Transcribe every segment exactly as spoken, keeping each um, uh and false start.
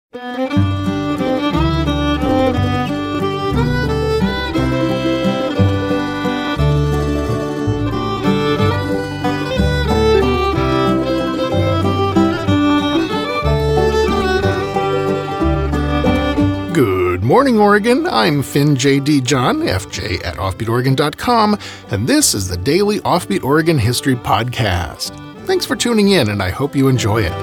Good morning, Oregon. I'm Finn J D. John, F J at offbeat oregon dot com, and this is the daily Offbeat Oregon History Podcast. Thanks for tuning in, and I hope you enjoy it.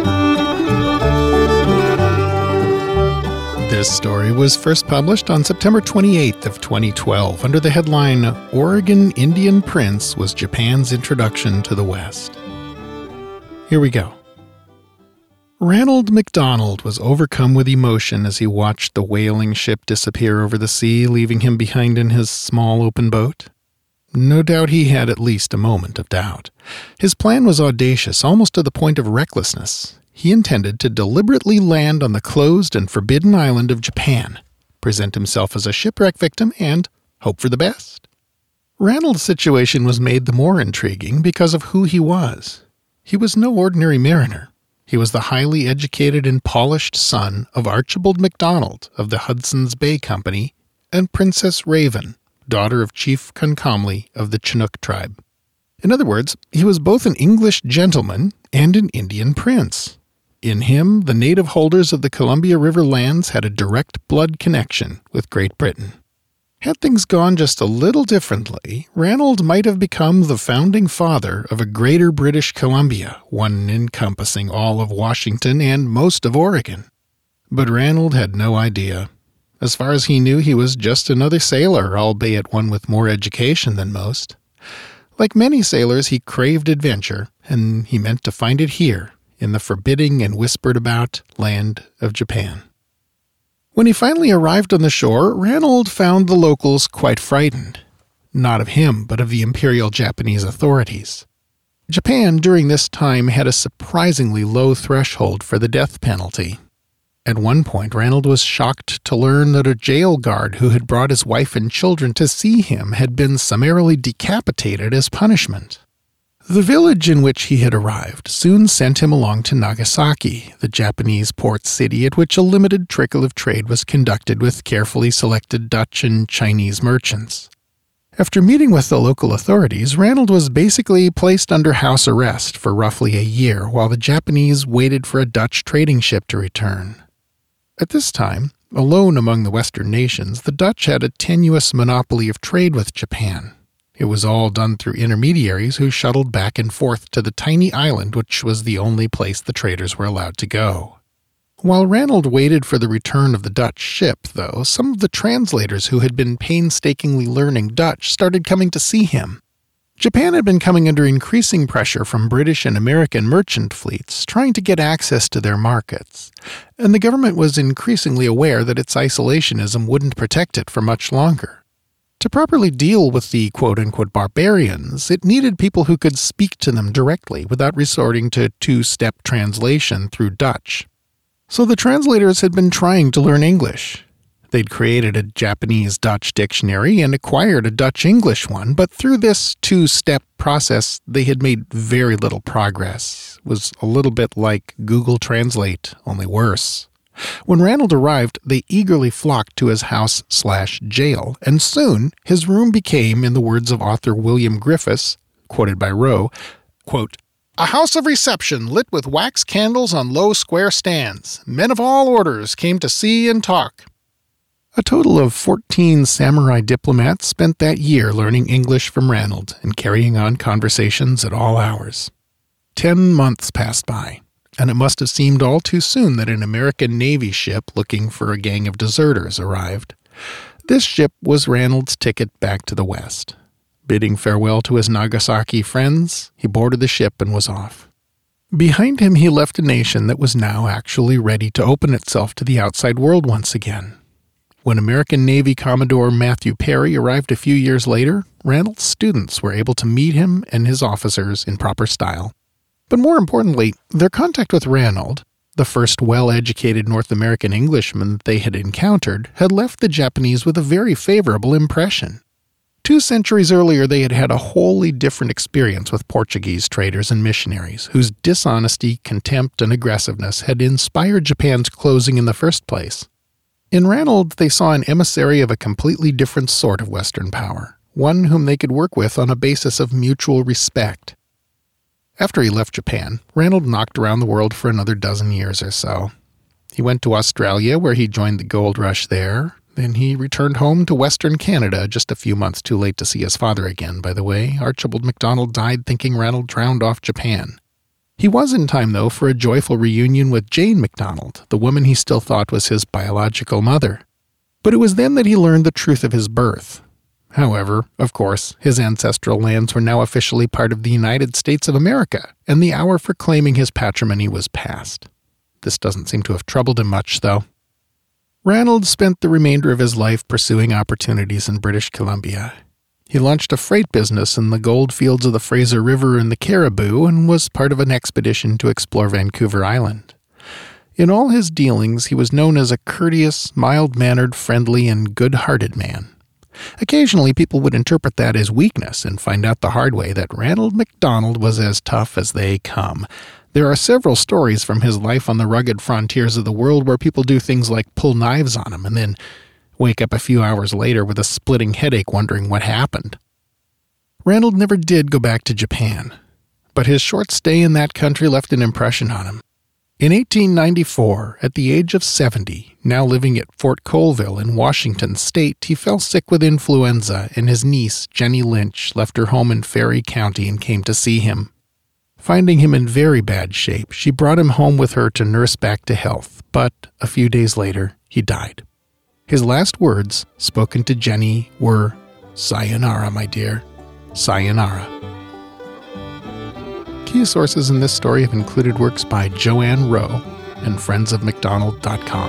This story was first published on September twenty-eighth of twenty twelve under the headline, Oregon Indian Prince was Japan's Introduction to the West. Here we go. Ranald MacDonald was overcome with emotion as he watched the whaling ship disappear over the sea, leaving him behind in his small open boat. No doubt he had at least a moment of doubt. His plan was audacious, almost to the point of recklessness. He intended to deliberately land on the closed and forbidden island of Japan, present himself as a shipwreck victim, and hope for the best. Ranald's situation was made the more intriguing because of who he was. He was no ordinary mariner. He was the highly educated and polished son of Archibald MacDonald of the Hudson's Bay Company and Princess Raven, daughter of Chief Concomly of the Chinook tribe. In other words, he was both an English gentleman and an Indian prince. In him, the native holders of the Columbia River lands had a direct blood connection with Great Britain. Had things gone just a little differently, Ranald might have become the founding father of a greater British Columbia, one encompassing all of Washington and most of Oregon. But Ranald had no idea. As far as he knew, he was just another sailor, albeit one with more education than most. Like many sailors, he craved adventure, and he meant to find it here, in the forbidding and whispered-about land of Japan. When he finally arrived on the shore, Ranald found the locals quite frightened. Not of him, but of the Imperial Japanese authorities. Japan, during this time, had a surprisingly low threshold for the death penalty. At one point, Ranald was shocked to learn that a jail guard who had brought his wife and children to see him had been summarily decapitated as punishment. The village in which he had arrived soon sent him along to Nagasaki, the Japanese port city at which a limited trickle of trade was conducted with carefully selected Dutch and Chinese merchants. After meeting with the local authorities, Ranald was basically placed under house arrest for roughly a year while the Japanese waited for a Dutch trading ship to return. At this time, alone among the Western nations, the Dutch had a tenuous monopoly of trade with Japan. It was all done through intermediaries who shuttled back and forth to the tiny island which was the only place the traders were allowed to go. While Ranald waited for the return of the Dutch ship, though, some of the translators who had been painstakingly learning Dutch started coming to see him. Japan had been coming under increasing pressure from British and American merchant fleets trying to get access to their markets, and the government was increasingly aware that its isolationism wouldn't protect it for much longer. To properly deal with the quote-unquote barbarians, it needed people who could speak to them directly without resorting to two-step translation through Dutch. So the translators had been trying to learn English. They'd created a Japanese-Dutch dictionary and acquired a Dutch-English one, but through this two-step process, they had made very little progress. It was a little bit like Google Translate, only worse. When Ranald arrived, they eagerly flocked to his house slash jail, and soon his room became, in the words of author William Griffiths, quoted by Rowe, quote, "A house of reception lit with wax candles on low square stands. Men of all orders came to see and talk." A total of fourteen samurai diplomats spent that year learning English from Ranald and carrying on conversations at all hours. Ten months passed by, and it must have seemed all too soon that an American Navy ship looking for a gang of deserters arrived. This ship was Ranald's ticket back to the West. Bidding farewell to his Nagasaki friends, he boarded the ship and was off. Behind him he left a nation that was now actually ready to open itself to the outside world once again. When American Navy Commodore Matthew Perry arrived a few years later, Ranald's students were able to meet him and his officers in proper style. But more importantly, their contact with Ranald, the first well-educated North American Englishman they had encountered, had left the Japanese with a very favorable impression. Two centuries earlier, they had had a wholly different experience with Portuguese traders and missionaries, whose dishonesty, contempt, and aggressiveness had inspired Japan's closing in the first place. In Ranald, they saw an emissary of a completely different sort of Western power, one whom they could work with on a basis of mutual respect. After he left Japan, Ranald knocked around the world for another dozen years or so. He went to Australia, where he joined the gold rush there. Then he returned home to Western Canada just a few months too late to see his father again, by the way. Archibald MacDonald died thinking Ranald drowned off Japan. He was in time, though, for a joyful reunion with Jane MacDonald, the woman he still thought was his biological mother. But it was then that he learned the truth of his birth. However, of course, his ancestral lands were now officially part of the United States of America, and the hour for claiming his patrimony was past. This doesn't seem to have troubled him much, though. Ranald spent the remainder of his life pursuing opportunities in British Columbia. He launched a freight business in the gold fields of the Fraser River and the Cariboo and was part of an expedition to explore Vancouver Island. In all his dealings, he was known as a courteous, mild-mannered, friendly, and good-hearted man. Occasionally, people would interpret that as weakness and find out the hard way that Ranald MacDonald was as tough as they come. There are several stories from his life on the rugged frontiers of the world where people do things like pull knives on him and then wake up a few hours later with a splitting headache wondering what happened. Ranald never did go back to Japan, but his short stay in that country left an impression on him. In eighteen ninety-four, at the age of seventy, now living at Fort Colville in Washington state, he fell sick with influenza, and his niece, Jenny Lynch, left her home in Ferry County and came to see him. Finding him in very bad shape, she brought him home with her to nurse back to health, but a few days later, he died. His last words, spoken to Jenny, were, "Sayonara, my dear. Sayonara." Key sources in this story have included works by Joanne Rowe and friends of macdonald dot com.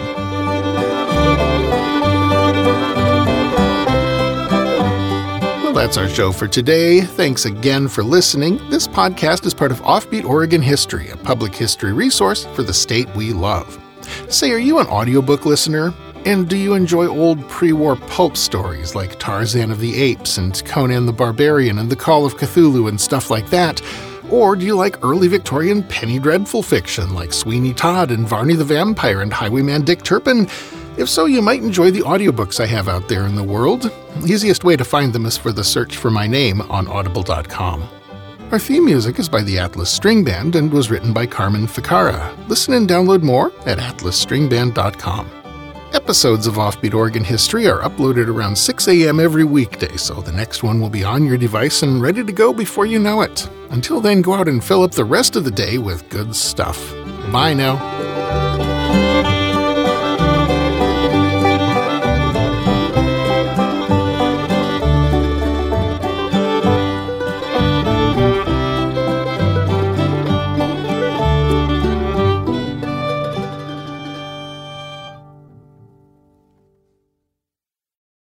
That's our show for today. Thanks again for listening. This podcast is part of Offbeat Oregon History, a public history resource for the state we love. Say, are you an audiobook listener? And do you enjoy old pre-war pulp stories like Tarzan of the Apes and Conan the Barbarian and The Call of Cthulhu and stuff like that? Or do you like early Victorian penny dreadful fiction like Sweeney Todd and Varney the Vampire and Highwayman Dick Turpin? If so, you might enjoy the audiobooks I have out there in the world. The easiest way to find them is for the search for my name on audible dot com. Our theme music is by the Atlas String Band and was written by Carmen Ficara. Listen and download more at atlas string band dot com. Episodes of Offbeat Oregon History are uploaded around six a.m. every weekday, so the next one will be on your device and ready to go before you know it. Until then, go out and fill up the rest of the day with good stuff. Bye now.